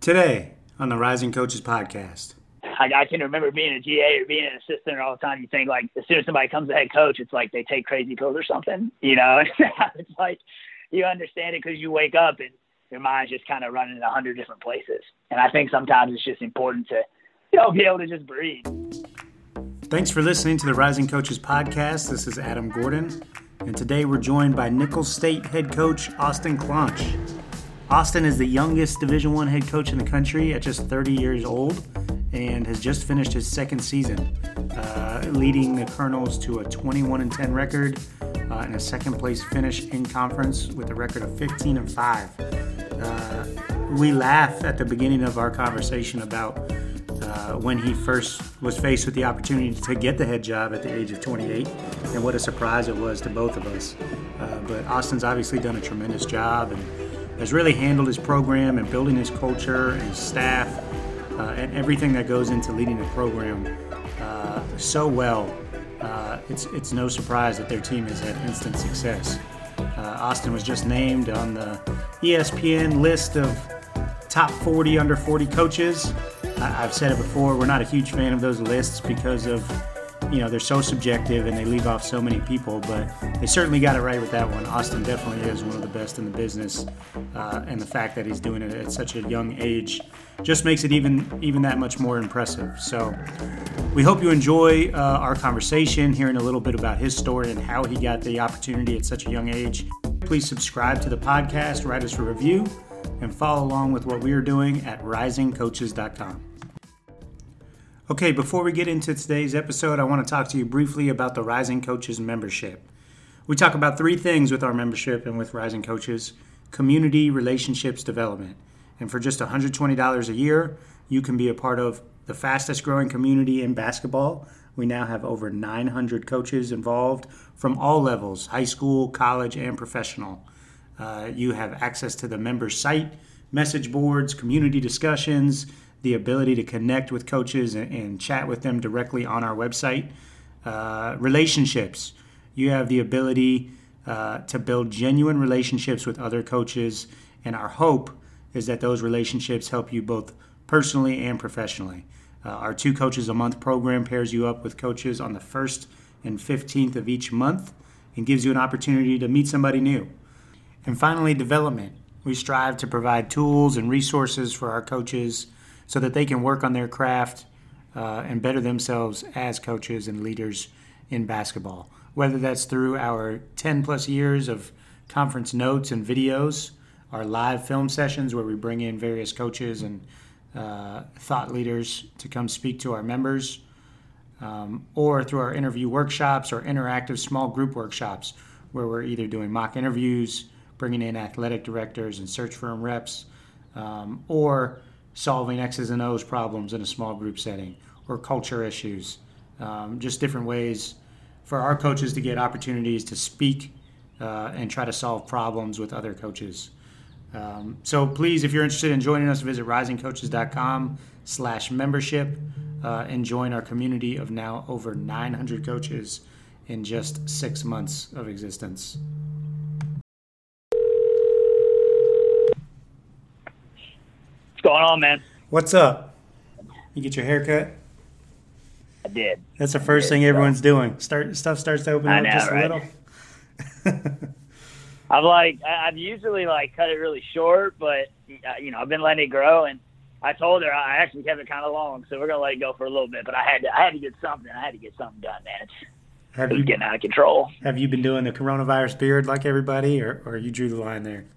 Today on the Rising Coaches Podcast. I can remember being a GA or being an assistant all the time. You think, like, as soon as somebody comes to head coach, it's like they take crazy pills or something, you know? It's like you understand it because you wake up and your mind's just kind of running in 100 different places. And I think sometimes it's just important to, be able to just breathe. Thanks for listening to the Rising Coaches Podcast. This is Adam Gordon, and today we're joined by Nicholls State head coach Austin Claunch. Austin is the youngest Division I head coach in the country at just 30 years old and has just finished his second season, leading the Colonels to a 21-10 record and a second-place finish in conference with a record of 15-5. We laugh at the beginning of our conversation about when he first was faced with the opportunity to get the head job at the age of 28, and what a surprise it was to both of us. But Austin's obviously done a tremendous job and has really handled his program and building his culture and his staff and everything that goes into leading a program so well. It's no surprise that their team has had instant success. Austin was just named on the ESPN list of top 40 under 40 coaches. I've said it before, we're not a huge fan of those lists because of, they're so subjective and they leave off so many people, but they certainly got it right with that one. Austin definitely is one of the best in the business, and the fact that he's doing it at such a young age just makes it even that much more impressive. So we hope you enjoy our conversation, hearing a little bit about his story and how he got the opportunity at such a young age. Please subscribe to the podcast, write us a review, and follow along with what we are doing at risingcoaches.com. Okay, before we get into today's episode, I want to talk to you briefly about the Rising Coaches membership. We talk about three things with our membership and with Rising Coaches: community, relationships, development. And for just $120 a year, you can be a part of the fastest growing community in basketball. We now have over 900 coaches involved from all levels: high school, college, and professional. You have access to the member site, message boards, community discussions, the ability to connect with coaches and chat with them directly on our website. Relationships. You have the ability to build genuine relationships with other coaches, and our hope is that those relationships help you both personally and professionally. Our 2 Coaches a Month program pairs you up with coaches on the 1st and 15th of each month and gives you an opportunity to meet somebody new. And finally, development. We strive to provide tools and resources for our coaches so that they can work on their craft and better themselves as coaches and leaders in basketball. Whether that's through our 10-plus years of conference notes and videos, our live film sessions where we bring in various coaches and thought leaders to come speak to our members, or through our interview workshops or interactive small group workshops where we're either doing mock interviews, bringing in athletic directors and search firm reps, or solving X's and O's problems in a small group setting, or culture issues. Just different ways for our coaches to get opportunities to speak and try to solve problems with other coaches. So please, if you're interested in joining us, visit risingcoaches.com/membership and join our community of now over 900 coaches in just 6 months of existence. What's going on, man? What's up? You get your hair cut? I did. That's the first thing everyone's doing. Stuff starts to open up just a little. I've usually cut it really short, but I've been letting it grow, and I told her I actually kept it kind of long, so we're gonna let it go for a little bit. But I had to get something. I had to get something done, man. It was getting out of control. Have you been doing the coronavirus beard like everybody, or you drew the line there?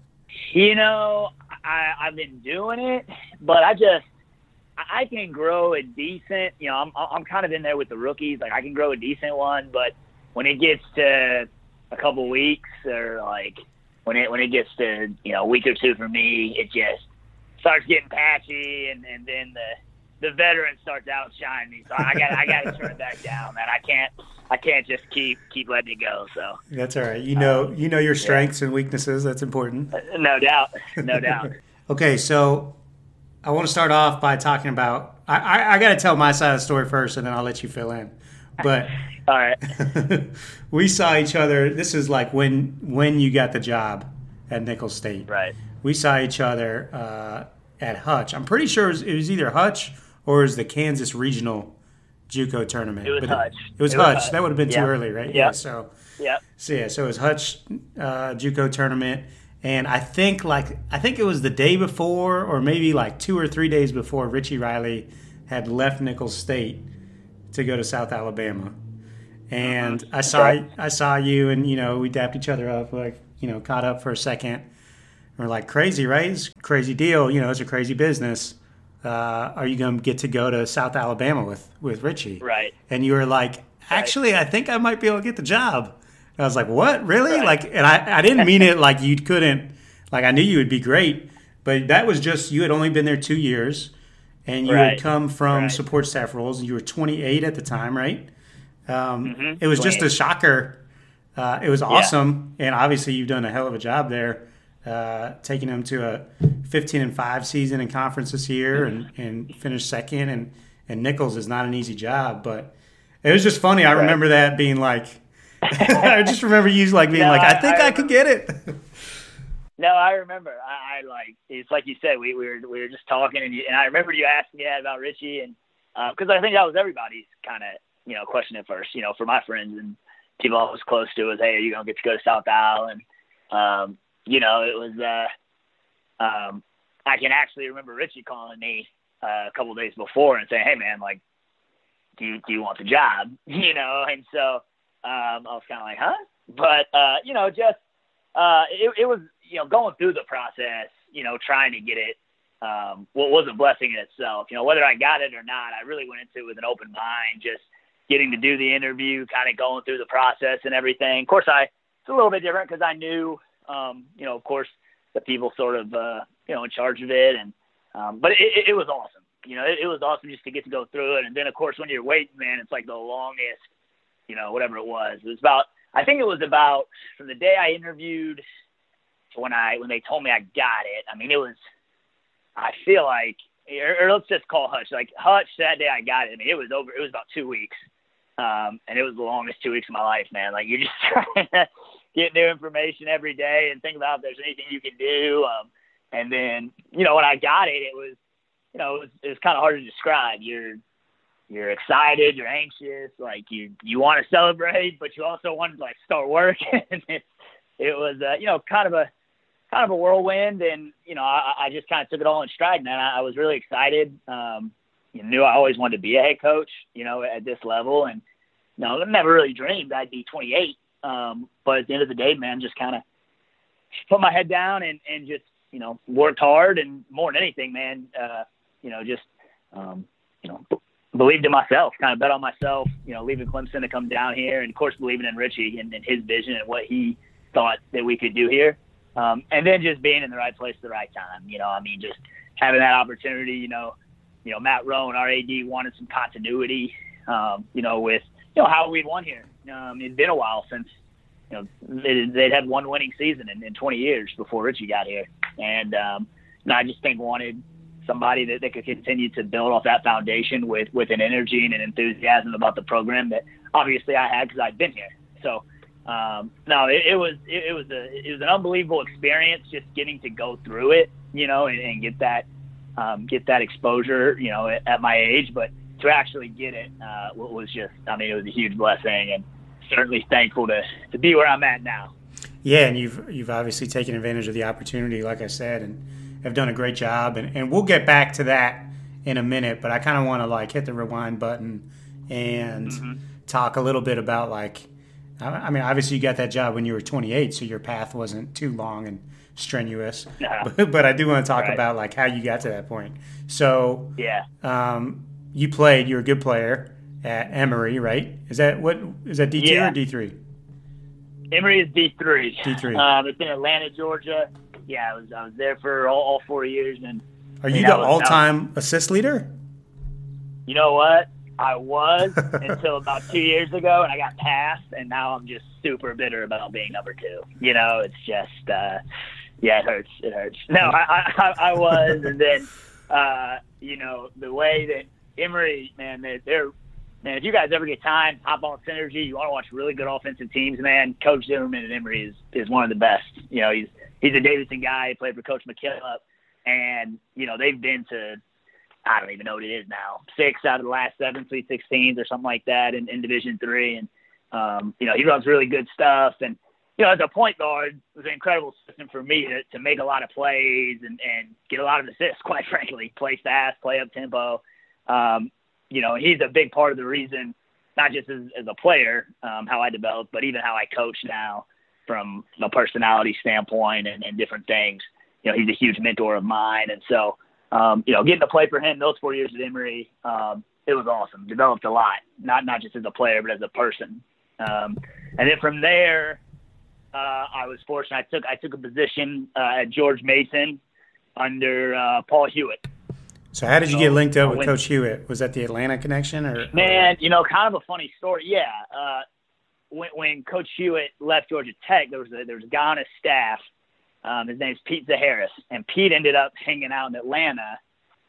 I've been doing it, but I can grow a decent. I'm kind of in there with the rookies. I can grow a decent one, but when it gets to a couple weeks, or when it gets to a week or two for me, it just starts getting patchy, and then the veteran starts outshining me. So I got to turn it back down, man. I can't just keep letting it go. So that's all right. You know your strengths and weaknesses. That's important. No doubt. Okay, so I want to start off by talking about. I got to tell my side of the story first, and then I'll let you fill in. But all right, we saw each other. This is when you got the job at Nicholls State. Right. We saw each other at Hutch. I'm pretty sure it was either Hutch or it was the Kansas Regional JUCO tournament. It was Hutch. It was Hutch. That would have been too early, right? Yep. Yeah. So it was Hutch JUCO tournament, and I think it was the day before, or maybe like 2 or 3 days before, Richie Riley had left Nicholls State to go to South Alabama, and I saw you, and we dapped each other up, caught up for a second. We're like, crazy, right? It's a crazy deal. It's a crazy business. Are you going to get to go to South Alabama with Richie? Right. And you were like, actually, I think I might be able to get the job. And I was like, what? Really? Right. And I didn't mean it like you couldn't. Like, I knew you would be great, but that was just, you had only been there 2 years, and you had come from support staff roles, and you were 28 at the time, right? It was just a shocker. It was awesome, and obviously you've done a hell of a job there. Taking them to a 15-5 season in conference this year and finished second, and Nicholls is not an easy job, but it was just funny. I remember that being like, I just remember you being I think I could get it. No, I remember. I it's like you said, we were just talking, and I remember you asking me that about Richie, and because I think that was everybody's kind of question at first, for my friends and people I was close to, was, hey, are you gonna get to go to South Al? And it was, I can actually remember Richie calling me a couple of days before and saying, hey, man, do you want the job? And so I was kind of like, huh? But, it was, going through the process, trying to get it, was a blessing in itself. Whether I got it or not, I really went into it with an open mind, just getting to do the interview, kind of going through the process and everything. Of course, it's a little bit different because I knew, of course, the people sort of, in charge of it. And, but it was awesome. It was awesome just to get to go through it. And then, of course, when you're waiting, man, it's like the longest, whatever it was. It was about, I think it was about from the day I interviewed to when they told me I got it. I mean, it was, I feel like, or let's just call Hutch. Like Hutch, that day I got it. I mean, it was about 2 weeks. And it was the longest 2 weeks of my life, man. Like, you're just trying to get new information every day and think about if there's anything you can do. And then, when I got it, it was, it was kind of hard to describe. You're excited, you're anxious, like you want to celebrate, but you also want to start work. And it was, kind of a whirlwind. And, I just kind of took it all in stride, man. I was really excited. Knew I always wanted to be a head coach, at this level. And, I never really dreamed I'd be 28. But at the end of the day, man, just kind of put my head down and just, worked hard. And more than anything, man, believed in myself, kind of bet on myself, leaving Clemson to come down here. And, of course, believing in Richie and his vision and what he thought that we could do here. And then just being in the right place at the right time, just having that opportunity, Matt Rowan, our AD, wanted some continuity, with, how we'd won here. It'd been a while since, they'd had one winning season in 20 years before Richie got here. And I just think wanted somebody that could continue to build off that foundation with an energy and an enthusiasm about the program that obviously I had because I'd been here. So, it was an unbelievable experience just getting to go through it, and get that exposure, at my age, but to actually get it, was just, it was a huge blessing, and certainly thankful to be where I'm at now. Yeah. And you've obviously taken advantage of the opportunity, like I said, and have done a great job. And we'll get back to that in a minute, but I kind of want to hit the rewind button and talk a little bit about obviously you got that job when you were 28, so your path wasn't too long and strenuous. No. But I do want to talk about how you got to that point. So yeah, you're a good player at Emory, right? Is that D2 or D3? Emory is D3. D3. It's in Atlanta, Georgia. Yeah, I was there for all 4 years. And are you the all-time assist leader? You know what? I was until about 2 years ago, and I got passed, and now I'm just super bitter about being number 2. It's just, it hurts. It hurts. No, I was, and then, the way that Emory, man, man, if you guys ever get time, hop on Synergy, you want to watch really good offensive teams, man, Coach Zimmerman at Emory is one of the best. He's a Davidson guy. He played for Coach McKillop. And, they've been to, I don't even know what it is now, 6 out of the last 7 Sweet 16s or something like that in Division III. And, he runs really good stuff. And, as a point guard, it was an incredible system for me to make a lot of plays and get a lot of assists, quite frankly, play fast, play up tempo. He's a big part of the reason, not just as a player, how I developed, but even how I coach now from a personality standpoint and different things. He's a huge mentor of mine. And so, getting to play for him those 4 years at Emory, it was awesome. Developed a lot, not just as a player, but as a person. And then from there, I was fortunate. I took a position at George Mason under Paul Hewitt. So how did you get linked up with Coach Hewitt? Was that the Atlanta connection? Man, kind of a funny story. Yeah. When Coach Hewitt left Georgia Tech, there was a guy on his staff. His name's Pete Zaharis. And Pete ended up hanging out in Atlanta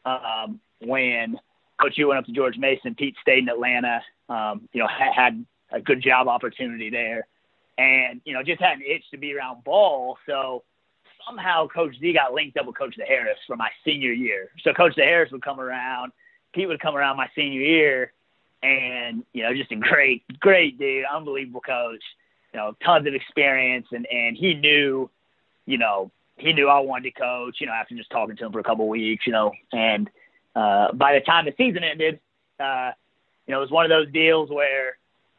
when Coach Hewitt went up to George Mason. Pete stayed in Atlanta, had a good job opportunity there. And, just had an itch to be around ball. So somehow Coach Z got linked up with Coach Zaharis for my senior year. So Coach Zaharis would come around, Pete would come around my senior year, and, just a great dude, unbelievable coach, tons of experience. And he knew, I wanted to coach, after just talking to him for a couple of weeks, and by the time the season ended, it was one of those deals where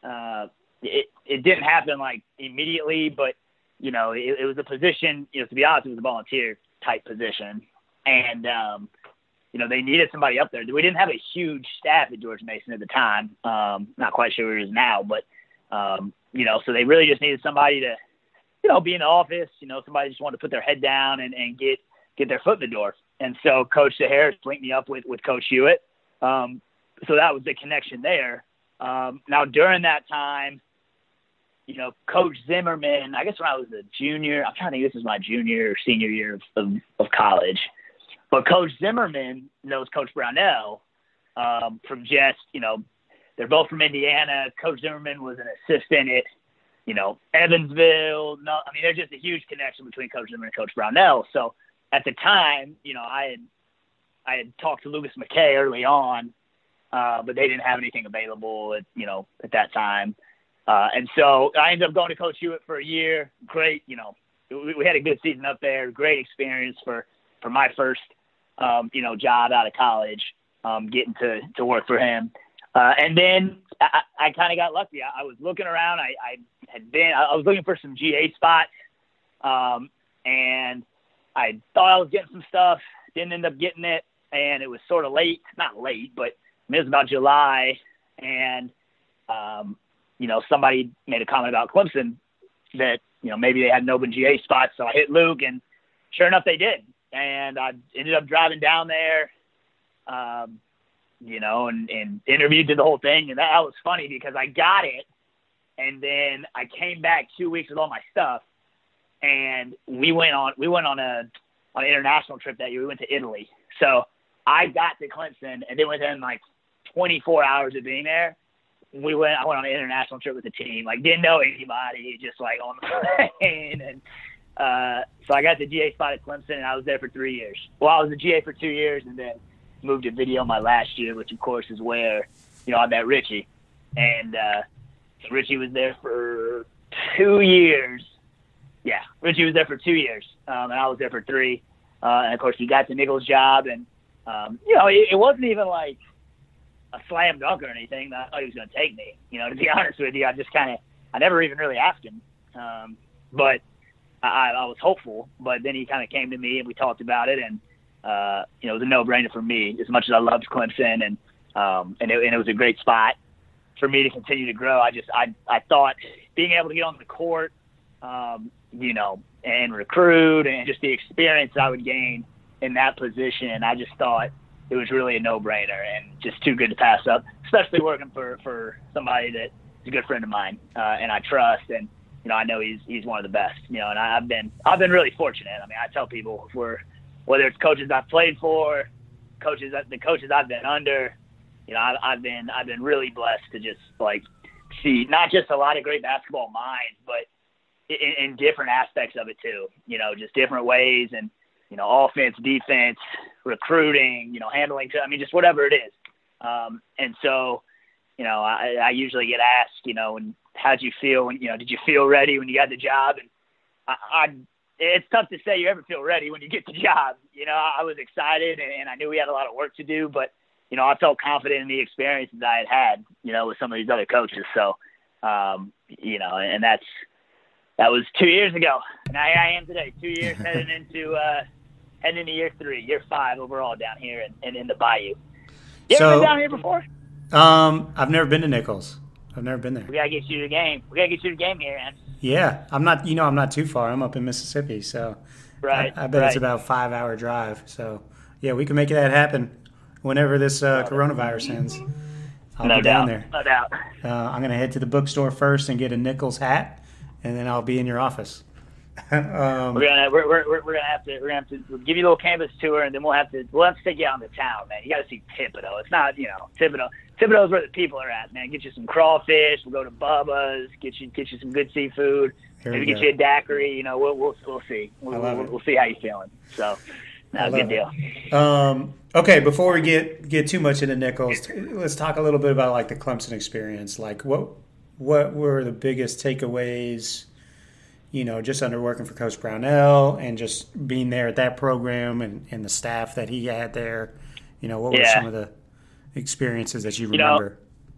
it didn't happen like immediately, but it was a position, to be honest, it was a volunteer type position. And, they needed somebody up there. We didn't have a huge staff at George Mason at the time. Not quite sure where it is now, but, so they really just needed somebody to, be in the office, somebody just wanted to put their head down and get their foot in the door. And so Coach Zaharis linked me up with Coach Hewitt. So that was the connection there. Now during that time, Coach Zimmerman, I guess when I was a junior, I'm trying to think, this is my junior or senior year of college, but Coach Zimmerman knows Coach Brownell from just, they're both from Indiana. Coach Zimmerman was an assistant at, Evansville. There's just a huge connection between Coach Zimmerman and Coach Brownell. So at the time, I had talked to Lucas McKay early on, but they didn't have anything available at that time. And so I ended up going to Coach Hewitt for a year. Great, we had a good season up there. Great experience for my first, job out of college, getting to work for him. And then I kind of got lucky. I was looking around. I was looking for some GA spots, and I thought I was getting some stuff. Didn't end up getting it, and it was sort of late. Not late, but it was about July, and somebody made a comment about Clemson that, maybe they had an open GA spot. So I hit Luke, and sure enough, they did. And I ended up driving down there, and interviewed, did the whole thing. And that was funny because I got it. And then I came back 2 weeks with all my stuff, and we went on an international trip that year. We went to Italy. So I got to Clemson, and then within like 24 hours of being there, I went on an international trip with the team. Like, didn't know anybody, just like on the plane. And so I got the GA spot at Clemson, and I was there for 3 years. Well, I was the GA for 2 years, and then moved to video my last year, which of course is where I met Richie. And so Richie was there for 2 years. Yeah, Richie was there for 2 years, and I was there for 3. And of course, he got the Nichols job, and it wasn't even like a slam dunk or anything. I thought he was going to take me. To be honest with you, I never even really asked him. But I was hopeful. But then he kind of came to me and we talked about it, and it was a no-brainer for me. As much as I loved Clemson, and it was a great spot for me to continue to grow. I thought being able to get on the court, and recruit, and just the experience I would gain in that position, I just thought it was really a no-brainer and just too good to pass up, especially working for somebody that is a good friend of mine, and I trust, and I know he's one of the best, and I've been really fortunate. I tell people, whether it's coaches I've played for, the coaches I've been under, I've been really blessed to just like see not just a lot of great basketball minds, but in different aspects of it too, just different ways. And offense, defense, recruiting, handling, just whatever it is. And so, I usually get asked, and how'd you feel when, did you feel ready when you got the job? And it's tough to say you ever feel ready when you get the job. I was excited and I knew we had a lot of work to do, but, I felt confident in the experiences I had, with some of these other coaches. So, and that was 2 years ago. And I am today, 2 years heading into year 3, year 5 overall down here in the Bayou. You ever been down here before? I've never been to Nichols. I've never been there. We gotta get you to the game. We gotta get you to the game here, man. Yeah, I'm not too far. I'm up in Mississippi, so right. I bet it's about a 5-hour drive. So yeah, we can make that happen whenever this coronavirus ends. I'll be down there. No doubt. I'm gonna head to the bookstore first and get a Nichols hat, and then I'll be in your office. We're gonna have to give you a little campus tour, and then we'll have to take you out in the town, man. You got to see Thibodaux. It's not Thibodaux. Thibodaux's where the people are at, man. Get you some crawfish. We'll go to Bubba's. Get you some good seafood. Maybe get you a daiquiri. We'll see. We'll see how you're feeling. So, good deal. Okay, before we get too much into Nichols, let's talk a little bit about like the Clemson experience. Like what were the biggest takeaways? Just under working for Coach Brownell and just being there at that program and the staff that he had there. What were some of the experiences that you remember?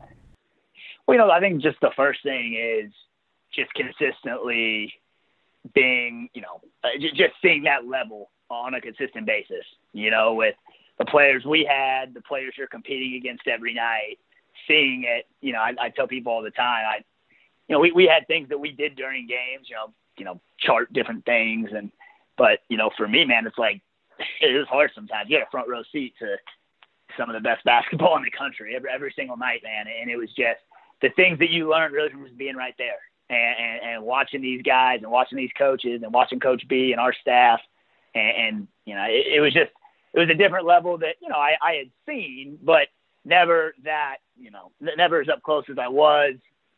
I think just the first thing is just consistently being, just seeing that level on a consistent basis, with the players we had, the players you're competing against every night, seeing it, I tell people all the time, we had things that we did during games, chart different things. But for me, man, it's like, it was hard sometimes. You had a front row seat to some of the best basketball in the country every single night, man. And it was just the things that you learned really from just being right there and watching these guys and watching these coaches and watching Coach B and our staff. And it was a different level that, I had seen, but never that, never as up close as I was.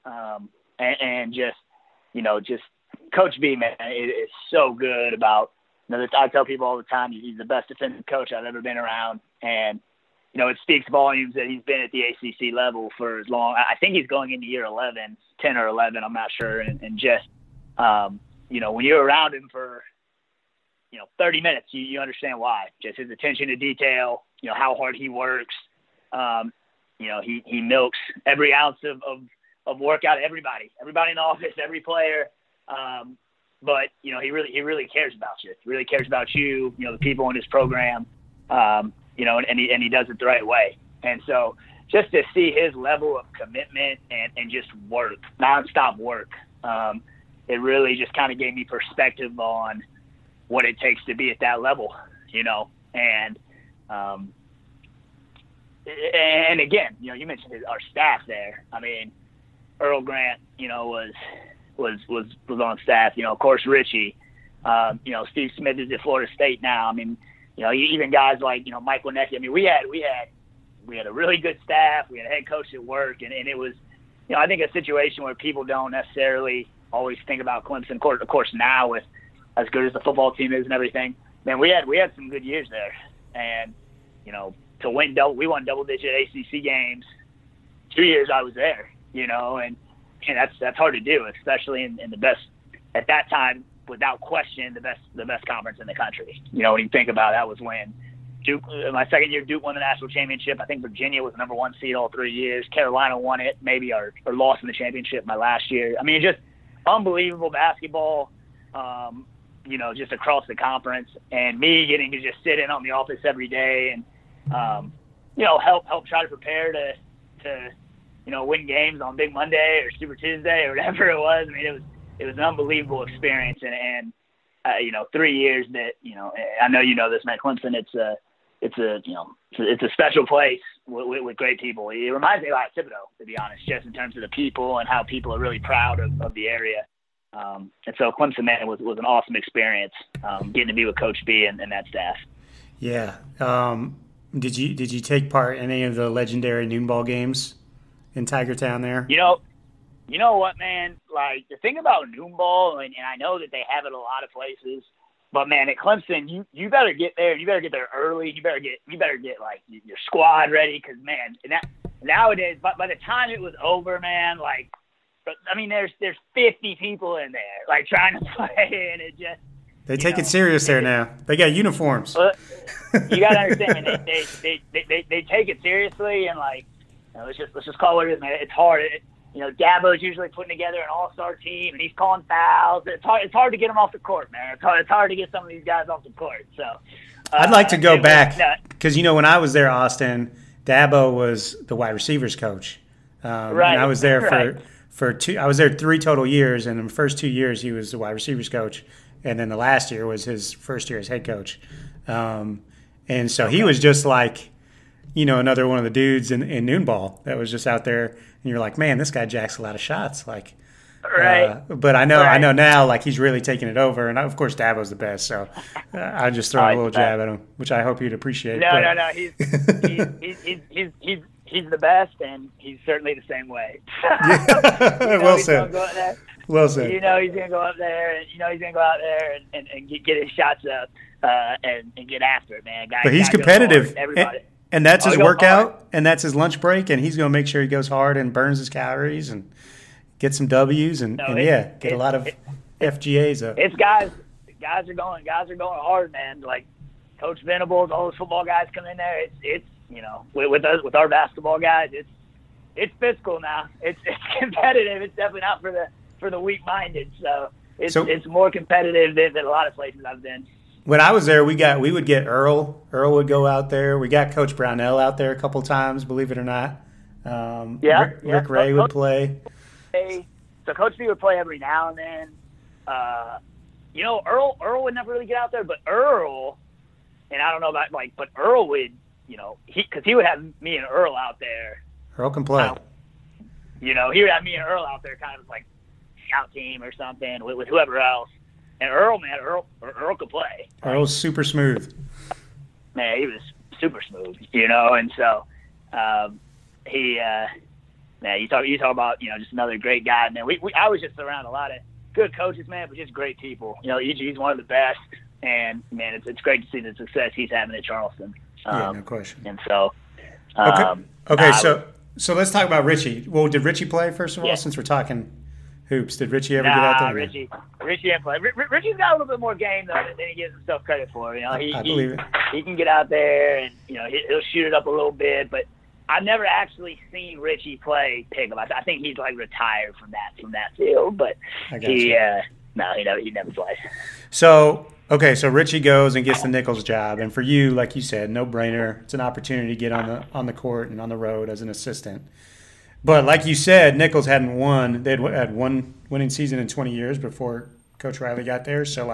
And just Coach B, man, is so good about, I tell people all the time, he's the best defensive coach I've ever been around. And, it speaks volumes that he's been at the ACC level for as long. I think he's going into year 11, 10 or 11, I'm not sure. And just, when you're around him for, 30 minutes, you understand why. Just his attention to detail, how hard he works. He milks every ounce of workout, everybody in the office, every player. But he really cares about you. He really cares about you, the people in his program, and he does it the right way. And so just to see his level of commitment and just work, nonstop work, it really just kind of gave me perspective on what it takes to be at that level, and again, you mentioned our staff there. I mean, Earl Grant, was on staff. Of course, Richie. Steve Smith is at Florida State now. I mean, even guys like Mike Wonecki. I mean, we had a really good staff. We had a head coach at work, and it was, I think a situation where people don't necessarily always think about Clemson. Of course, now with as good as the football team is and everything, man, we had some good years there, and to win we won double-digit ACC games. 2 years I was there, and that's hard to do, especially in the best at that time, without question, the best conference in the country. When you think about it, that was when Duke, my second year, Duke won the national championship. I think Virginia was the number 1 seed all 3 years. Carolina won it, maybe or lost in the championship my last year. I mean, just unbelievable basketball. Just across the conference, and me getting to just sit in on the office every day and help try to prepare to win games on Big Monday or Super Tuesday or whatever it was. I mean, it was an unbelievable experience, and 3 years that I know this, man. Clemson, it's a special place with great people. It reminds me a lot of Thibodaux, to be honest, just in terms of the people and how people are really proud of the area. And so Clemson, man, was an awesome experience getting to be with Coach B and that staff. Yeah. Did you take part in any of the legendary noon ball games in Tigertown there? You know what, man? Like, the thing about noon ball, and I know that they have it a lot of places, But man, at Clemson, you better get there. You better get there early. You better get like your squad ready, because man, nowadays, by the time it was over, man, like, I mean, there's 50 people in there like trying to play, and it just they take it serious there now. They got uniforms. You got to understand, man, they take it seriously, and like, let's just call it what it is, man. It's hard. Dabo's usually putting together an all-star team, and he's calling fouls. It's hard to get them off the court, man. It's hard to get some of these guys off the court. So I'd like to go back because when I was there, Austin, Dabo was the wide receivers coach. Right. And I was there for two. I was there 3 total years, and in the first 2 years, he was the wide receivers coach, and then the last year was his first year as head coach. And so he was just like, another one of the dudes in noon ball that was just out there, and you're like, man, this guy jacks a lot of shots, like. Right. But I know now, like, he's really taking it over, and of course Dabo's the best, so I just throw a little jab at him, which I hope he'd appreciate. No, he's the best, and he's certainly the same way. Well said. Well said. He's gonna go up there, and he's gonna go out there and get his shots up and get after it, man. But he's competitive. Everybody. And that's his workout, and that's his lunch break, and he's going to make sure he goes hard and burns his calories and get some W's and get a lot of FGAs up. It's guys are going hard, man. Like Coach Venables, all those football guys come in there. It's with our basketball guys, it's physical now. It's competitive. It's definitely not for the weak-minded. So it's more competitive than a lot of places I've been. When I was there, we would get Earl. Earl would go out there. We got Coach Brownell out there a couple times, believe it or not. Rick Ray would play. So Coach B would play every now and then. Earl would never really get out there, but Earl, and I don't know about but Earl would, because he would have me and Earl out there. Earl can play. He would have me and Earl out there, kind of like scout team or something with whoever else. And Earl could play. Earl's super smooth. Man, he was super smooth, and so you talk about just another great guy, man. I was just around a lot of good coaches, man, but just great people. He's one of the best, and man, it's great to see the success he's having at Charleston. No question. And so, so let's talk about Richie. Well, did Richie play first of all? Since we're talking hoops, did Richie ever get out there? Richie didn't play. Richie's got a little bit more game though than he gives himself credit for. I believe it. He can get out there and he'll shoot it up a little bit, but I've never actually seen Richie play pickup. I think he's like retired from that field, but he never played. So Richie goes and gets the Nichols job, and for you, like you said, no brainer. It's an opportunity to get on the court and on the road as an assistant. But like you said, Nichols hadn't won. They'd had one winning season in 20 years before Coach Riley got there. So,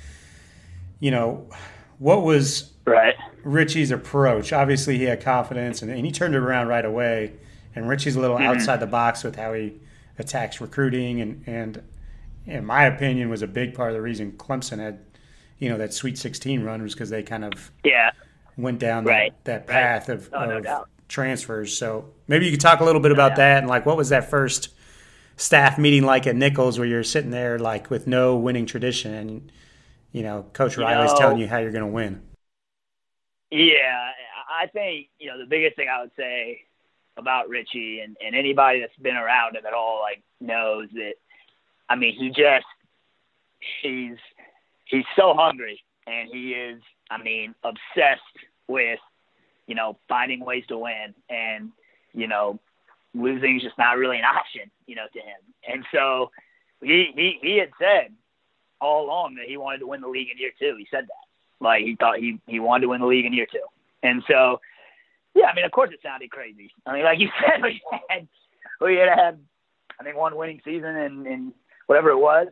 what was Richie's approach? Obviously, he had confidence, and he turned it around right away. And Richie's a little outside the box with how he attacks recruiting, and in my opinion, was a big part of the reason Clemson had, that Sweet 16 run was because they kind of went down that path of transfers. So maybe you could talk a little bit about that, and what was that first staff meeting like at Nichols, where you're sitting there with no winning tradition, and Coach Riley's telling you how you're going to win. Yeah, I think the biggest thing I would say about Richie and anybody that's been around him at all knows that. I mean, he's so hungry, and he is, obsessed with finding ways to win, and, losing is just not really an option, to him. And so he had said all along that he wanted to win the league in year 2. He said that. He thought he wanted to win the league in year 2. And so, of course it sounded crazy. Like you said, we had I think, one winning season in whatever it was.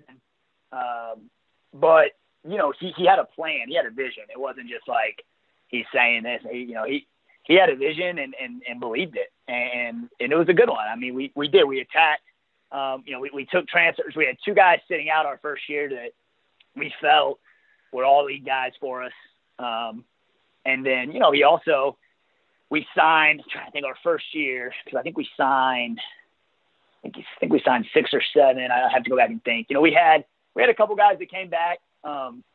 But, he had a plan. He had a vision. It wasn't just he's saying this. He had a vision and believed it, and it was a good one. We did. We attacked. We took transfers. We had 2 guys sitting out our first year that we felt were all league guys for us. And then we signed. I'm trying to think our first year, because I think we signed 6 or 7. I have to go back and think. We had a couple guys that came back.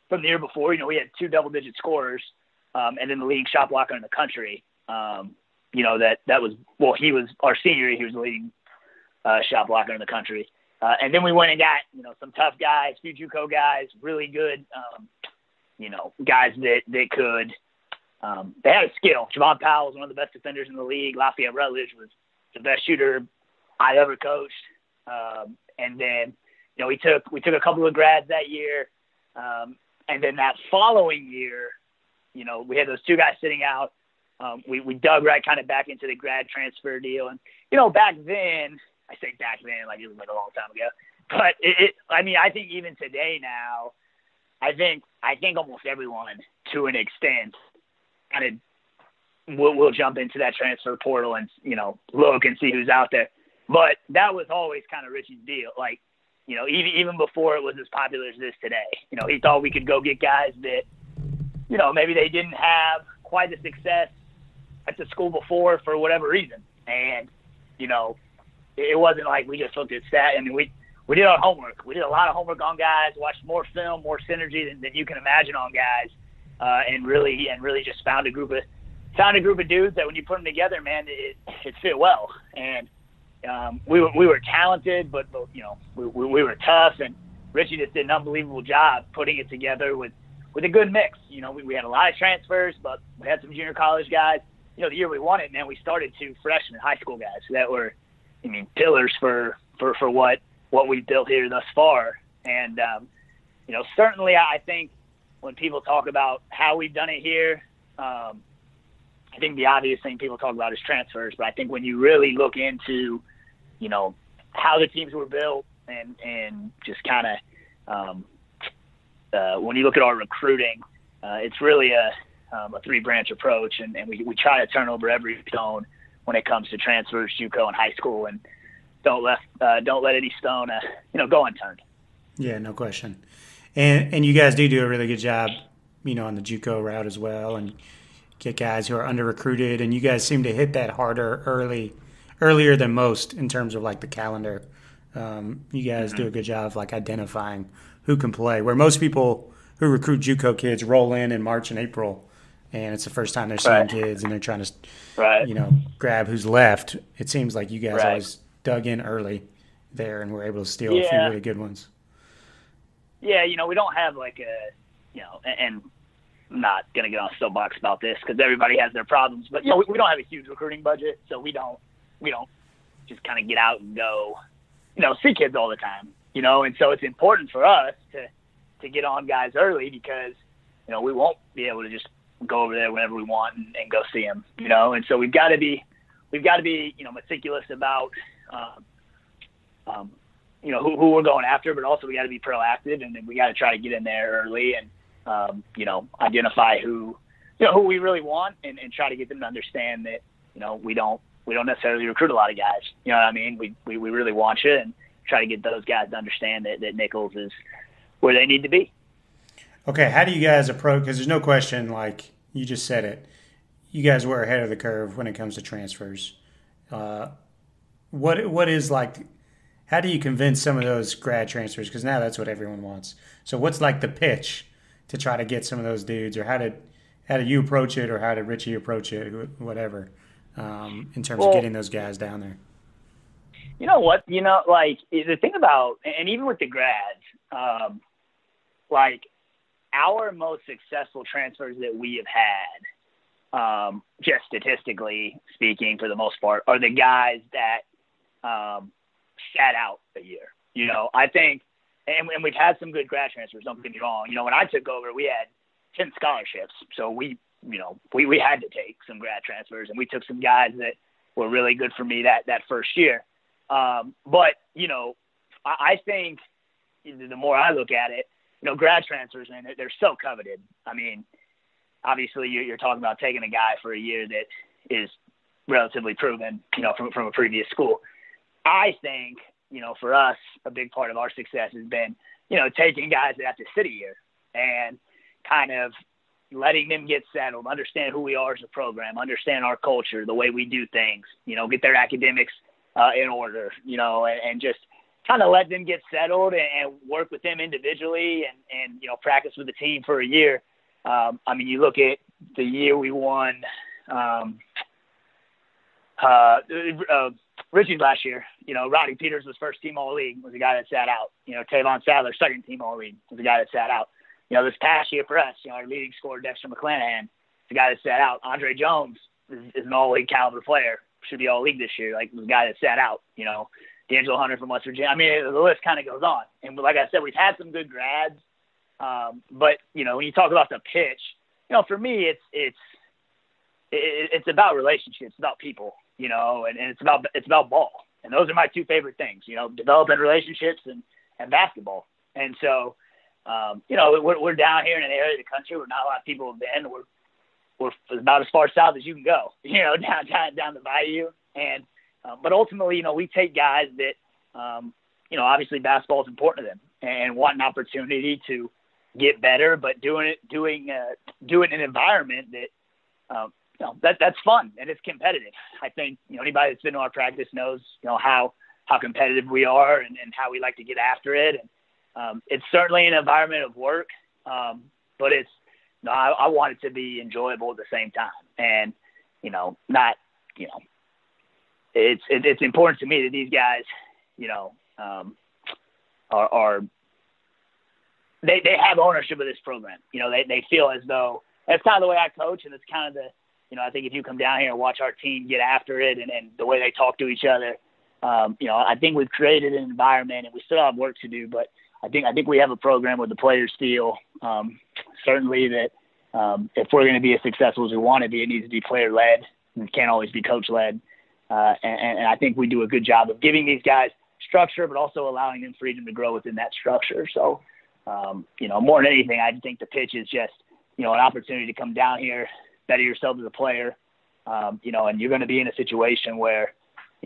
from the year before. We had 2 double-digit scorers, and then the leading shot blocker in the country. That was he was our senior year. He was the leading shot blocker in the country. And then we went and got some tough guys, few JUCO guys, really good, guys that could. They had a skill. Javon Powell was one of the best defenders in the league. Lafayette Rutledge was the best shooter I ever coached. And then we took a couple of grads that year. And then that following year, we had those 2 guys sitting out. We dug right kind of back into the grad transfer deal. And, back then, I say back then, like it was like a long time ago. But I think even today now, I think almost everyone to an extent kind of will jump into that transfer portal and, look and see who's out there. But that was always kind of Richie's deal. Like, even before it was as popular as this today, he thought we could go get guys that, maybe they didn't have quite the success at the school before for whatever reason. And, it wasn't like we just looked at stat. I mean, we did our homework. We did a lot of homework on guys, watched more film, more synergy than you can imagine on guys, and really just found a group of dudes that when you put them together, man, it fit well. And we were talented, but we were tough, and Richie just did an unbelievable job putting it together with a good mix. We had a lot of transfers, but we had some junior college guys. The year we won it, man, we started 2 freshmen high school guys that were, pillars for what we've built here thus far. And, certainly I think when people talk about how we've done it here, I think the obvious thing people talk about is transfers. But I think when you really look into, how the teams were built and just kind of when you look at our recruiting, it's really a 3-branch approach. And we try to turn over every stone when it comes to transfers, JUCO, and high school, and don't let any stone go unturned. Yeah, no question. And you guys do a really good job, on the JUCO route as well, and get guys who are under recruited, and you guys seem to hit that harder earlier than most in terms of like the calendar. You guys do a good job of like identifying who can play, where most people who recruit JUCO kids roll in March and April, and it's the first time they're seeing kids and they're trying to, grab who's left. It seems like you guys always dug in early there and were able to steal a few really good ones. Yeah, we don't have like and I'm not going to get on a soapbox about this because everybody has their problems, but, we don't have a huge recruiting budget, so we don't just kind of get out and go, see kids all the time, and so it's important for us to get on guys early because, we won't be able to just go over there whenever we want and go see them, and so we've got to be meticulous about, who we're going after, but also we got to be proactive, and then we got to try to get in there early and, identify who we really want and try to get them to understand that, we don't necessarily recruit a lot of guys. You know what I mean? We really want you and try to get those guys to understand that Nichols is where they need to be. Okay. How do you guys approach, because there's no question, like you just said it, you guys were ahead of the curve when it comes to transfers. What is like, how do you convince some of those grad transfers? Because now that's what everyone wants. So what's like the pitch to try to get some of those dudes, or how did you approach it, or how did Richie approach it, whatever, in terms of getting those guys down there? You know what? Like the thing about, and even with the grads, like our most successful transfers that we have had, just statistically speaking, for the most part, are the guys that sat out a year. I think, and we've had some good grad transfers, don't get me wrong. When I took over, we had 10 scholarships. So we had to take some grad transfers, and we took some guys that were really good for me that first year. But, I think the more I look at it, grad transfers, man, they're so coveted. I mean, obviously you're talking about taking a guy for a year that is relatively proven, from a previous school. I think, for us, a big part of our success has been, taking guys that have to sit a year and kind of letting them get settled, understand who we are as a program, understand our culture, the way we do things, get their academics in order, and just kind of let them get settled and work with them individually and practice with the team for a year. I mean, you look at the year we won Richie's last year. Roddy Peters was first team All-League, was the guy that sat out. Tavon Sadler, second team All-League, was the guy that sat out. This past year for us, our leading scorer, Dexter McClanahan, the guy that sat out. Andre Jones is an All-League caliber player, should be All-League this year, was the guy that sat out. D'Angelo Hunter from West Virginia. I mean, the list kind of goes on. And like I said, we've had some good grads. But, when you talk about the pitch, for me, it's about relationships, it's about people, and it's about ball. And those are my two favorite things, developing relationships and basketball. And so, we're down here in an area of the country where not a lot of people have been. We're about as far south as you can go, down the bayou. And, but ultimately, we take guys that, obviously basketball is important to them and want an opportunity to get better, but doing it in an environment that, that's fun and it's competitive. I think, anybody that's been to our practice knows, how competitive we are and how we like to get after it. And it's certainly an environment of work, but I want it to be enjoyable at the same time. And, it's important to me that these guys, they have ownership of this program. They feel as though that's kind of the way I coach, and it's kind of the, I think if you come down here and watch our team get after it and the way they talk to each other, I think we've created an environment, and we still have work to do, but I think we have a program where the players feel certainly that if we're going to be as successful as we want to be, it needs to be player-led. It can't always be coach-led. And I think we do a good job of giving these guys structure, but also allowing them freedom to grow within that structure. So, more than anything, I think the pitch is just, an opportunity to come down here, better yourself as a player, and you're going to be in a situation where,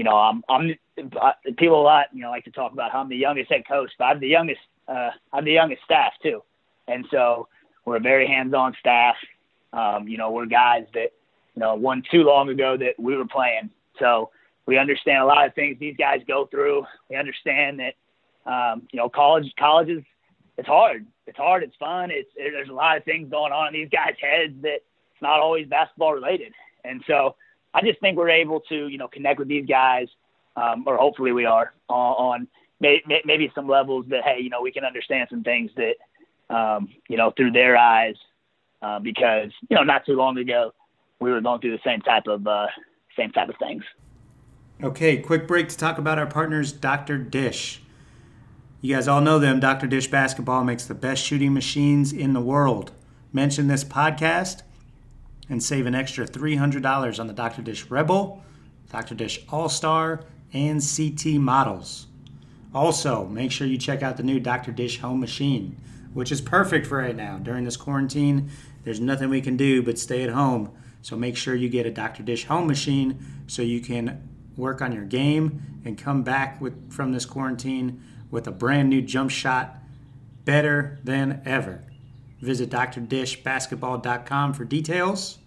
people a lot, like to talk about how I'm the youngest head coach, but I'm the youngest staff too. And so we're a very hands-on staff. We're guys that, wasn't too long ago that we were playing. So we understand a lot of things these guys go through. We understand that, college is, it's hard. It's hard. It's fun. There's a lot of things going on in these guys' heads that it's not always basketball related. And so I just think we're able to, connect with these guys, or hopefully we are, on maybe some levels that, hey, we can understand some things that, through their eyes, because, not too long ago we were going through the same type of things. Okay, quick break to talk about our partners, Dr. Dish. You guys all know them. Dr. Dish Basketball makes the best shooting machines in the world. Mention this podcast and save an extra $300 on the Dr. Dish Rebel, Dr. Dish All-Star, and CT models. Also, make sure you check out the new Dr. Dish Home Machine, which is perfect for right now. During this quarantine, there's nothing we can do but stay at home. So make sure you get a Dr. Dish Home Machine so you can work on your game and come back from this quarantine with a brand new jump shot better than ever. Visit drdishbasketball.com for details.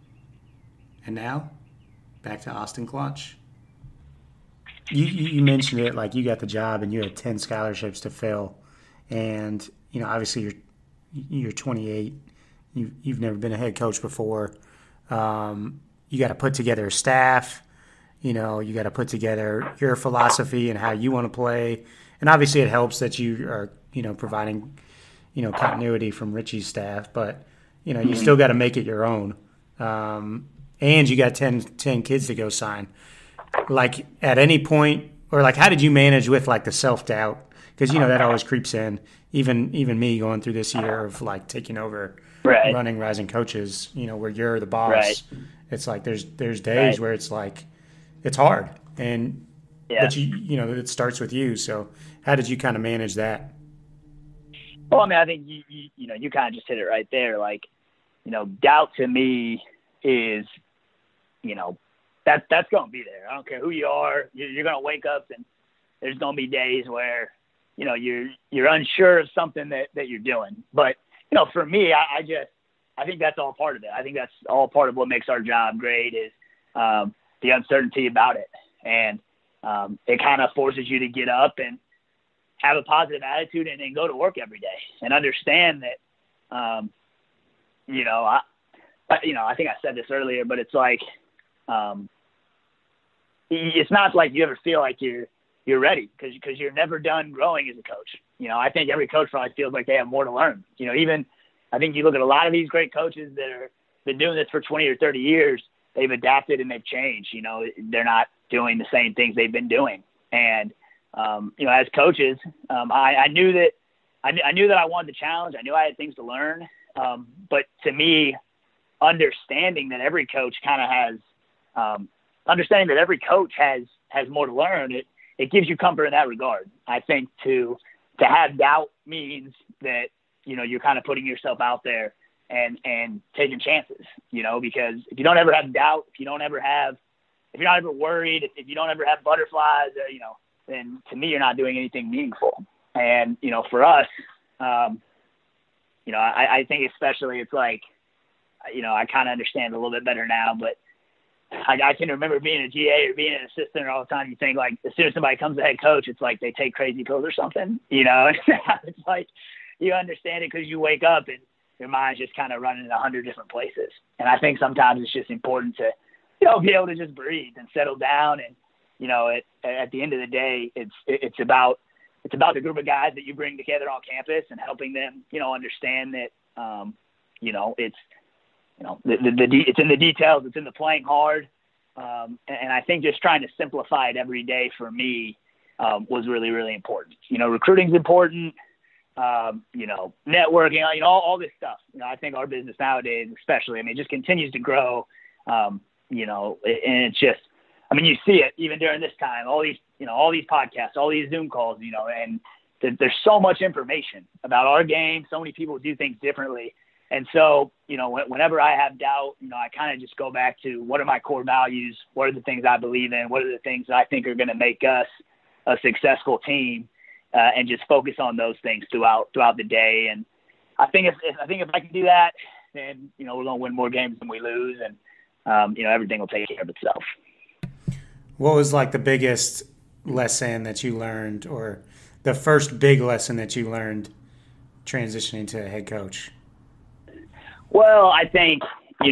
And now, back to Austin Clutch. You mentioned it, like you got the job and you had 10 scholarships to fill. And, obviously you're 28. You've never been a head coach before. You got to put together a staff. You got to put together your philosophy and how you want to play. And obviously it helps that you are, providing, continuity from Richie's staff. But, you still got to make it your own. And you got 10 kids to go sign. Like, at any point, or like, how did you manage with, like, the self-doubt? Because, that always creeps in. Even me going through this year of, like, taking over running Rising Coaches, where you're the boss. Right. It's like there's days where it's like, it's hard. And but it starts with you. So how did you kind of manage that? Well, I mean, I think you kind of just hit it right there. Like, doubt to me is, that's going to be there. I don't care who you are. You're going to wake up and there's going to be days where, you're unsure of something that you're doing. But, for me, I think that's all part of it. I think that's all part of what makes our job great is the uncertainty about it. And it kind of forces you to get up and have a positive attitude and go to work every day and understand that, I think I said this earlier, but it's like, it's not like you ever feel like you're ready because you're never done growing as a coach. I think every coach probably feels like they have more to learn. Even I think you look at a lot of these great coaches that are been doing this for 20 or 30 years, they've adapted and they've changed. They're not doing the same things they've been doing. And, as coaches, I knew that I wanted the challenge. I knew I had things to learn. But to me, understanding that every coach has more to learn, it gives you comfort in that regard. I think to have doubt means that, you're kind of putting yourself out there and taking chances, because if you don't ever have doubt, if you're not ever worried, if you don't ever have butterflies, then to me, you're not doing anything meaningful. And, for us, I think especially it's like, I kind of understand a little bit better now, but I can remember being a GA or being an assistant all the time. You think like as soon as somebody comes to head coach, it's like they take crazy pills or something, It's like you understand it because you wake up and your mind's just kind of running in 100 different places. And I think sometimes it's just important to, be able to just breathe and settle down. And, at the end of the day, it's about the group of guys that you bring together on campus and helping them, understand that, it's in the details, it's in the playing hard. And I think just trying to simplify it every day for me was really, really important. Recruiting's important, networking, all this stuff. I think our business nowadays, especially, it just continues to grow, and it's just, you see it even during this time, all these podcasts, all these Zoom calls, and there's so much information about our game. So many people do things differently. And so, whenever I have doubt, I kind of just go back to what are my core values? What are the things I believe in? What are the things that I think are going to make us a successful team? And just focus on those things throughout the day. And I think if I can do that, then, we're going to win more games than we lose. And, everything will take care of itself. What was like the biggest lesson that you learned, or the first big lesson that you learned transitioning to a head coach? Well, I think,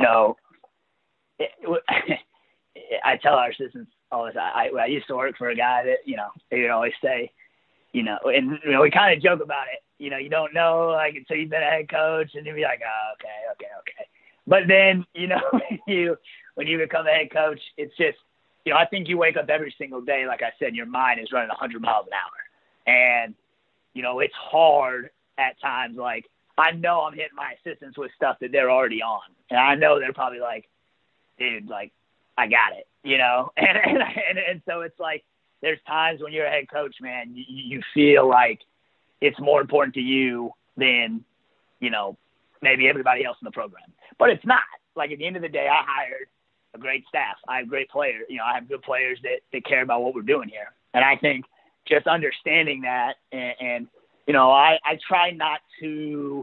I tell our assistants all this. I used to work for a guy that, he would always say, and we kind of joke about it. You don't know like until you've been a head coach, and you'll be like, oh, okay. But then, when you become a head coach, it's just, I think you wake up every single day, like I said, your mind is running 100 miles an hour, and it's hard at times. Like I know I'm hitting my assistants with stuff that they're already on, and I know they're probably like, dude, like I got it, and so it's like. There's times when you're a head coach, man, you feel like it's more important to you than, maybe everybody else in the program. But it's not. Like at the end of the day, I hired a great staff. I have great players. I have good players that care about what we're doing here. And I think just understanding that and I try not to,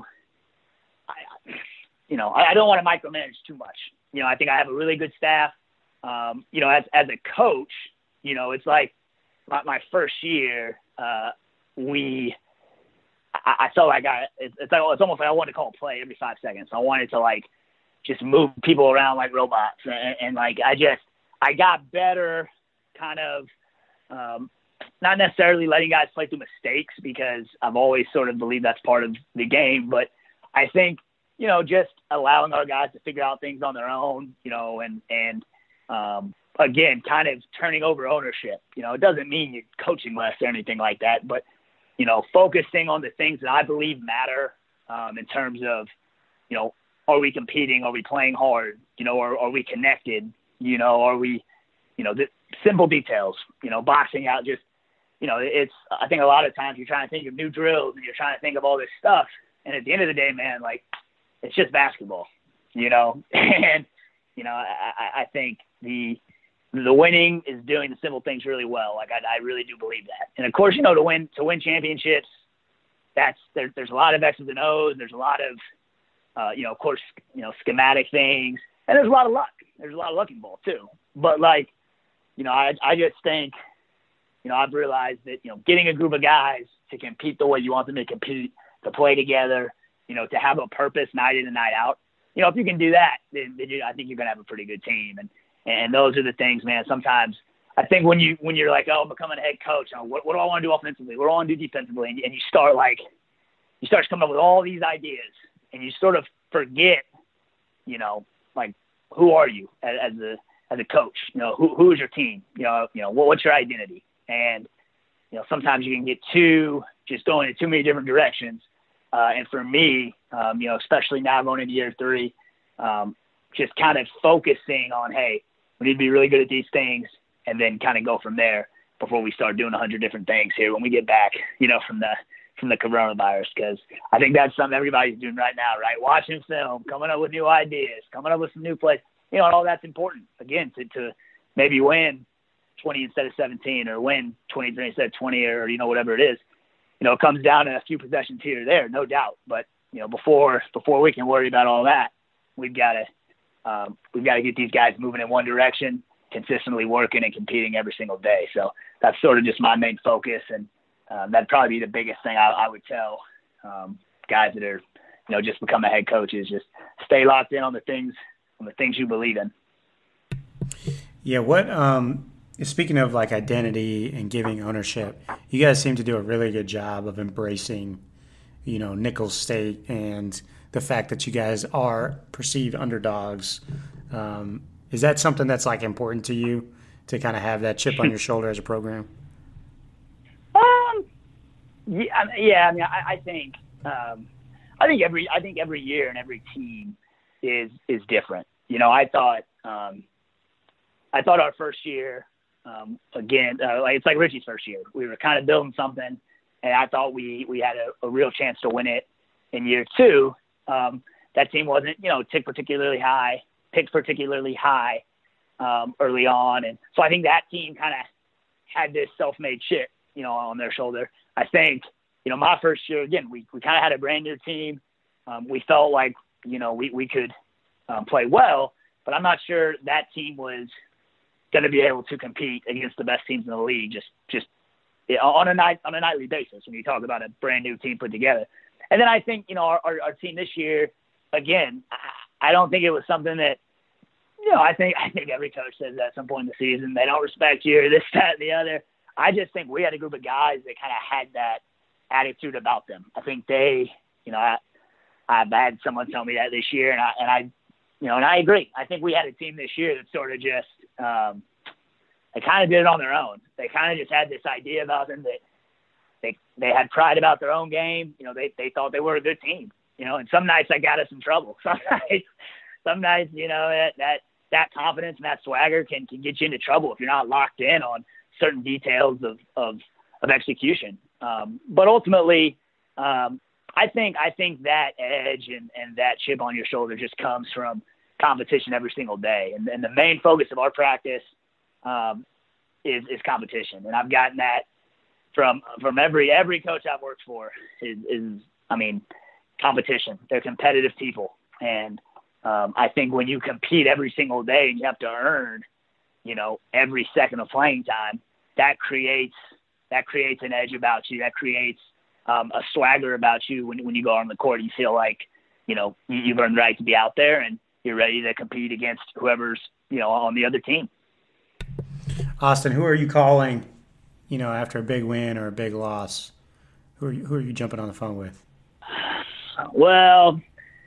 I don't want to micromanage too much. I think I have a really good staff. As a coach, it's like, my first year, I felt like it's almost like I wanted to call a play every 5 seconds. I wanted to like just move people around like robots, and like I got better, kind of not necessarily letting guys play through mistakes because I've always sort of believed that's part of the game, but I think just allowing our guys to figure out things on their own, and again, kind of turning over ownership. It doesn't mean you're coaching less or anything like that, but, focusing on the things that I believe matter in terms of, are we competing? Are we playing hard? Are we connected? Are we, the simple details, boxing out just, I think a lot of times you're trying to think of new drills and you're trying to think of all this stuff. And at the end of the day, man, like it's just basketball, and, I think the winning is doing the simple things really well. Like I really do believe that. And of course, to win championships, there's a lot of X's and O's. There's a lot of, of course, schematic things, and there's a lot of luck. There's a lot of luck involved too. But like, I just think, I've realized that, getting a group of guys to compete the way you want them to compete, to play together, to have a purpose night in and night out, if you can do that, then I think you're going to have a pretty good team. And those are the things, man. Sometimes I think when you're like, oh, I'm becoming a head coach, what do I want to do offensively? What do I want to do defensively? And you start coming up with all these ideas, and you sort of forget, like, who are you as a coach? Who is your team? What's your identity? And sometimes you can get just going in too many different directions. And for me, especially now going into year 3, just kind of focusing on, hey, we need to be really good at these things, and then kind of go from there before we start doing 100 different things here when we get back, from the coronavirus. Because I think that's something everybody's doing right now, right? Watching film, coming up with new ideas, coming up with some new plays, and all that's important, again, to maybe win 20 instead of 17, or win 23 instead of 20, or, whatever it is. It comes down to a few possessions here or there, no doubt. But, before we can worry about all that, we've got to get these guys moving in one direction, consistently working and competing every single day. So that's sort of just my main focus. And that'd probably be the biggest thing I would tell guys that are, just become a head coach, is just stay locked in on the things you believe in. Yeah. What, speaking of like identity and giving ownership, you guys seem to do a really good job of embracing, Nicholls State and the fact that you guys are perceived underdogs. Is that something that's like important to you, to kind of have that chip on your shoulder as a program? Yeah. I mean, I think every year and every team is different. I thought our first year, it's like Richie's first year. We were kind of building something, and I thought we had a real chance to win it. In year 2, that team wasn't, picked particularly high early on. And so I think that team kind of had this self-made chip, on their shoulder. I think, my first year, again, we kind of had a brand new team. We felt like, we could play well, but I'm not sure that team was going to be able to compete against the best teams in the league just on a nightly basis when you talk about a brand new team put together. And then I think, our team this year, again, I don't think it was something that, I think every coach says that at some point in the season, they don't respect you, or this, that, and the other. I just think we had a group of guys that kind of had that attitude about them. I think they, I've had someone tell me that this year, and I agree. I think we had a team this year that sort of just, they kind of did it on their own. They kind of just had this idea about them that they had pride about their own game. They thought they were a good team, and some nights that got us in trouble. Some nights, that confidence and that swagger can get you into trouble if you're not locked in on certain details of execution. But ultimately, I think that edge and that chip on your shoulder just comes from competition every single day. And the main focus of our practice is competition. And I've gotten that from every coach I've worked for is competition. They're competitive people. And I think when you compete every single day and you have to earn, every second of playing time, that creates an edge about you. That creates a swagger about you when you go on the court. You feel like, you've earned the right to be out there and you're ready to compete against whoever's, on the other team. Austin, who are you calling, after a big win or a big loss? Who are you jumping on the phone with? Well,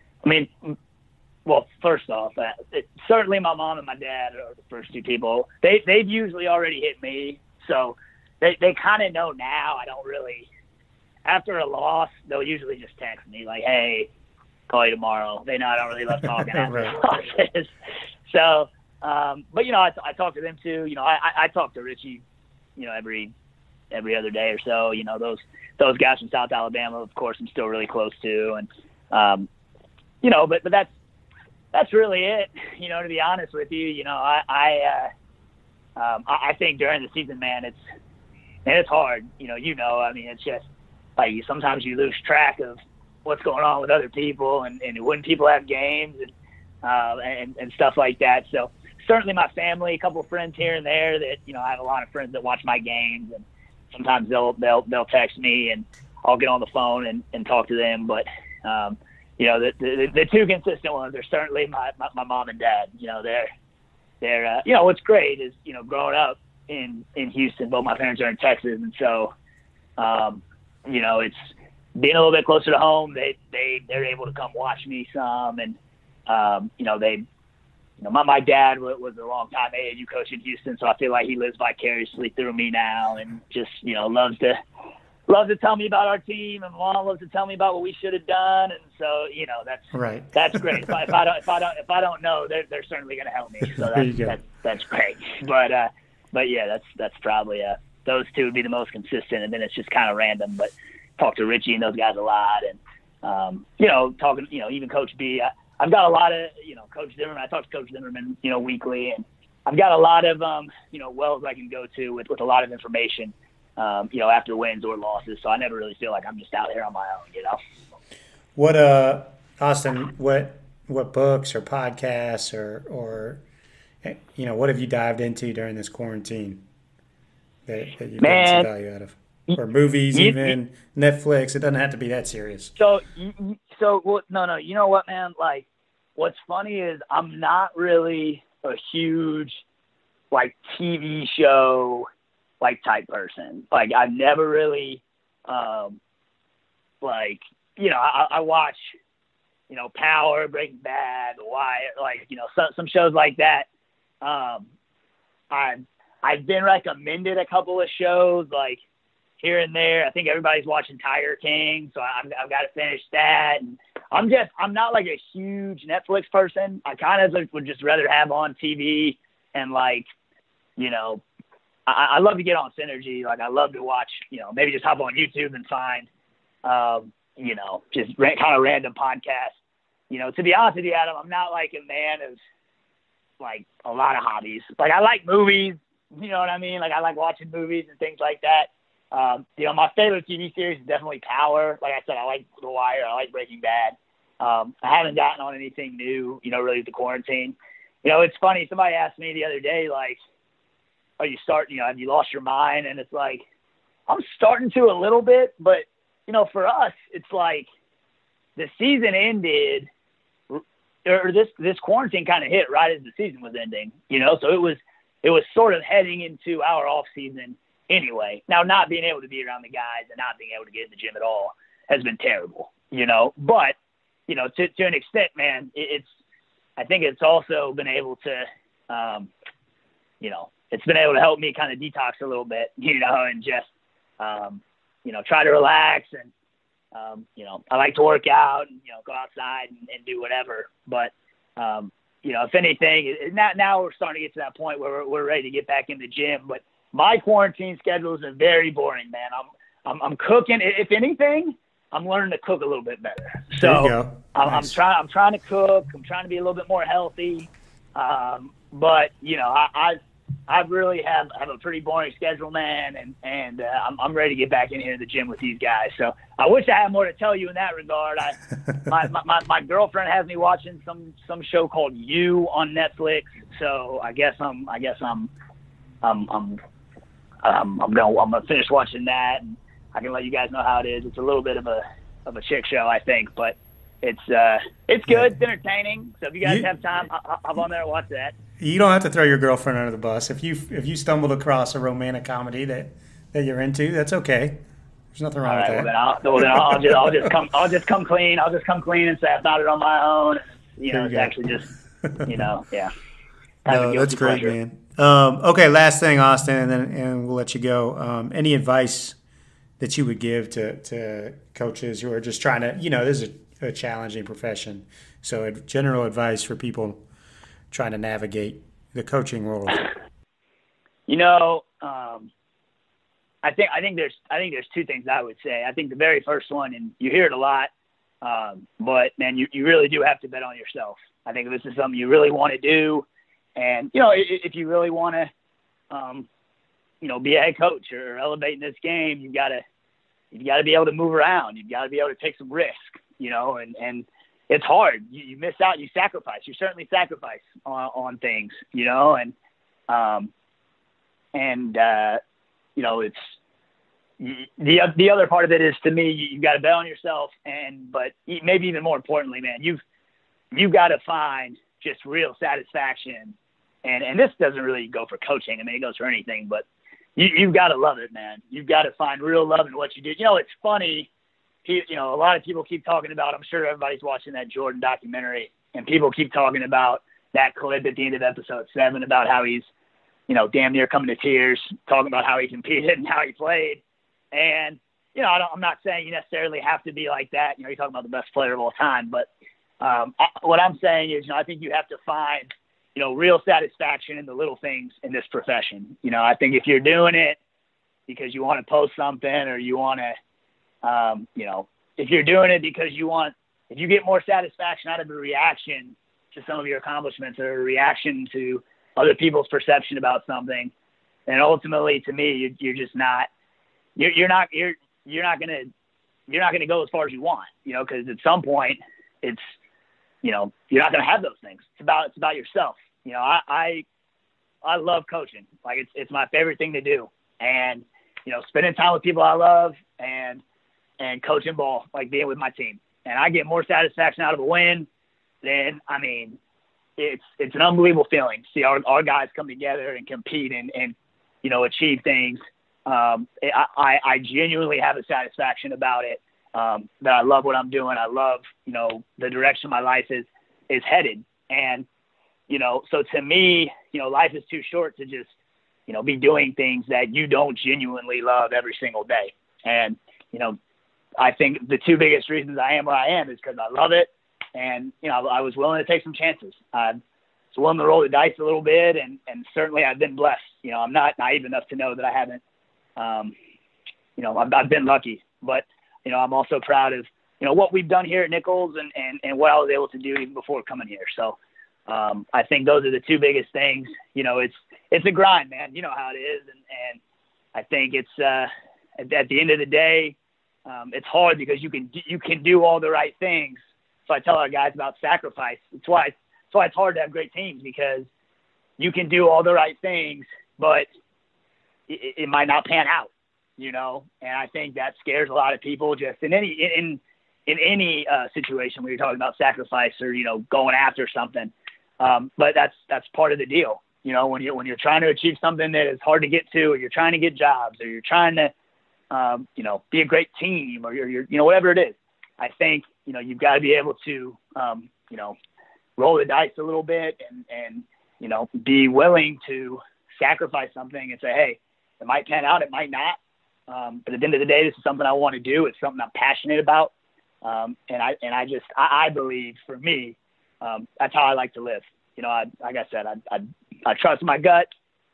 first off, certainly my mom and my dad are the first two people. They've usually already hit me, so they kind of know now. I don't really – after a loss, they'll usually just text me like, hey, call you tomorrow. They know I don't really love talking after losses. So, but, I talk to them too. I talk to Richie, every other day or so. Those guys from South Alabama, of course, I'm still really close to. And, but that's really it, to be honest with you. I think during the season, man, it's hard. It's just like sometimes you lose track of what's going on with other people and when people have games and stuff like that. So certainly my family, a couple of friends here and there that, I have a lot of friends that watch my games, and sometimes they'll text me and I'll get on the phone and talk to them. But, the two consistent ones are certainly my mom and dad. They're what's great is, growing up in Houston, both my parents are in Texas. And so, it's being a little bit closer to home. They're able to come watch me some. And, my dad was a long-time AAU coach in Houston, so I feel like he lives vicariously through me now, and just loves to tell me about our team, and mom loves to tell me about what we should have done, and so that's right. That's great. If I don't know, they're certainly going to help me. So that's great. But yeah, that's probably those two would be the most consistent, and then it's just kind of random. But talk to Richie and those guys a lot, and talking even Coach B. I've got a lot of, Coach Zimmerman. I talk to Coach Zimmerman, weekly, and I've got a lot of, wells I can go to with a lot of information, after wins or losses. So I never really feel like I'm just out here on my own, What, Austin, what books or podcasts or what have you dived into during this quarantine that you've gotten some value out of? Or movies, even Netflix. It doesn't have to be that serious. So well, no. You know what, man? Like, what's funny is I'm not really a huge TV show type person. Like, I've never really I watch Power, Breaking Bad, The Wire, some shows like that. I've been recommended a couple of shows here and there. I think everybody's watching Tiger King, so I've got to finish that. And I'm not a huge Netflix person. I kind of would just rather have on TV, and I love to get on Synergy. I love to watch, maybe just hop on YouTube and find, just kind of random podcasts. To be honest with you, Adam, I'm not a man of a lot of hobbies. I like movies, you know what I mean? I like watching movies and things like that. My favorite TV series is definitely Power. Like I said, I like The Wire. I like Breaking Bad. I haven't gotten on anything new, really with the quarantine. It's funny. Somebody asked me the other day, are you starting, have you lost your mind? And it's I'm starting to a little bit, but, for us, it's the season ended, or this quarantine kind of hit right as the season was ending, so it was sort of heading into our off season anyway. Now, not being able to be around the guys and not being able to get in the gym at all has been terrible, but, to an extent, man, I think it's also been able to, it's been able to help me kind of detox a little bit, and just, try to relax. And, I like to work out and, go outside and do whatever. But, if anything, now we're starting to get to that point where we're ready to get back in the gym. But my quarantine schedule is very boring, man. I'm cooking. If anything, I'm learning to cook a little bit better. So I'm trying to cook. I'm trying to be a little bit more healthy. But I really have a pretty boring schedule, man, and I'm ready to get back in here in the gym with these guys. So I wish I had more to tell you in that regard. My girlfriend has me watching some show called You on Netflix. So I guess I'm gonna finish watching that, and I can let you guys know how it is. It's a little bit of a chick show, I think, but it's good. It's entertaining. So if you guys have time, hop on there and watch that. You don't have to throw your girlfriend under the bus. If you stumbled across a romantic comedy that you're into, that's okay. There's nothing wrong with that. Well, then I'll just come clean. I'll just come clean and say I found it on my own. It's actually just, yeah. No, that's great, pleasure. Man. Okay, last thing, Austin, and we'll let you go. Any advice that you would give to coaches who are just trying to, this is a challenging profession. So general advice for people trying to navigate the coaching world. I think there's two things I would say. I think the very first one, and you hear it a lot, but man, you really do have to bet on yourself. I think if this is something you really want to do, and if you really want to, be a head coach or elevate in this game, you've got to be able to move around. You've got to be able to take some risk, and it's hard. You miss out. You sacrifice. You certainly sacrifice on things, you know, and you know, it's the other part of it is, to me, you've got to bet on yourself, but maybe even more importantly, man, you've got to find just real satisfaction. And this doesn't really go for coaching. I mean, it goes for anything, but you've got to love it, man. You've got to find real love in what you do. You know, it's funny. You know, a lot of people keep talking about, I'm sure everybody's watching that Jordan documentary, and people keep talking about that clip at the end of episode 7 about how he's, you know, damn near coming to tears, talking about how he competed and how he played. And, you know, I'm not saying you necessarily have to be like that. You know, you're talking about the best player of all time. But what I'm saying is, you know, I think you have to find, you know, real satisfaction in the little things in this profession. You know, I think if you're doing it because you want to post something, or you want to, you know, if you're doing it because if you get more satisfaction out of a reaction to some of your accomplishments, or a reaction to other people's perception about something, then ultimately, to me, you're just not, you're not going to go as far as you want, you know, because at some point it's, you know, you're not going to have those things. It's about yourself. You know, I love coaching. Like, it's my favorite thing to do. And, you know, spending time with people I love and coaching ball, like being with my team. And I get more satisfaction out of a win than, I mean, it's an unbelievable feeling to see our guys come together and compete and you know, achieve things. I genuinely have a satisfaction about it, that I love what I'm doing. I love, you know, the direction my life is headed. And, you know, so to me, you know, life is too short to just, you know, be doing things that you don't genuinely love every single day. And, you know, I think the two biggest reasons I am where I am is because I love it. And, you know, I was willing to take some chances. I was willing to roll the dice a little bit, and certainly I've been blessed. You know, I'm not naive enough to know that I haven't, you know, I've been lucky. But, you know, I'm also proud of, you know, what we've done here at Nichols and what I was able to do even before coming here. So I think those are the two biggest things. You know, it's a grind, man. You know how it is. And I think it's at the end of the day, it's hard because you can do all the right things. So I tell our guys about sacrifice. That's why it's hard to have great teams, because you can do all the right things, but it might not pan out, you know? And I think that scares a lot of people just in any situation where you're talking about sacrifice or, you know, going after something. But that's part of the deal. You know, when you're trying to achieve something that is hard to get to, or you're trying to get jobs, or you're trying to, you know, be a great team, or you're, you know, whatever it is, I think, you know, you've got to be able to, you know, roll the dice a little bit and, you know, be willing to sacrifice something and say, hey, it might pan out, it might not. But at the end of the day, this is something I want to do. It's something I'm passionate about. And I believe, for me, that's how I like to live. You know, like I said, I trust my gut,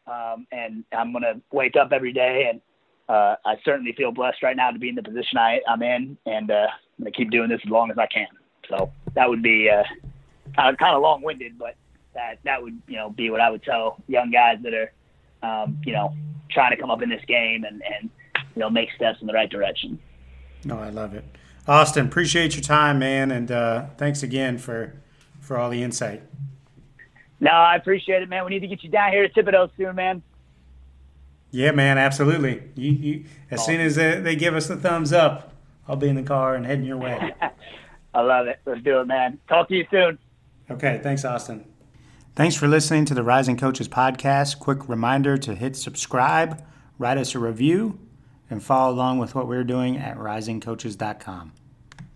and I'm going to wake up every day, and I certainly feel blessed right now to be in the position I'm in, and I'm going to keep doing this as long as I can. So that would be kind of long-winded, but that would, you know, be what I would tell young guys that are, you know, trying to come up in this game and you know, make steps in the right direction. No, I love it. Austin, appreciate your time, man, and thanks again for all the insight. No, I appreciate it, man. We need to get you down here to Thibodaux soon, man. Yeah, man, absolutely. You as soon as they give us the thumbs up, I'll be in the car and heading your way. I love it. Let's do it, man. Talk to you soon. Okay, thanks, Austin. Thanks for listening to the Rising Coaches Podcast. Quick reminder to hit subscribe, write us a review, and follow along with what we're doing at risingcoaches.com.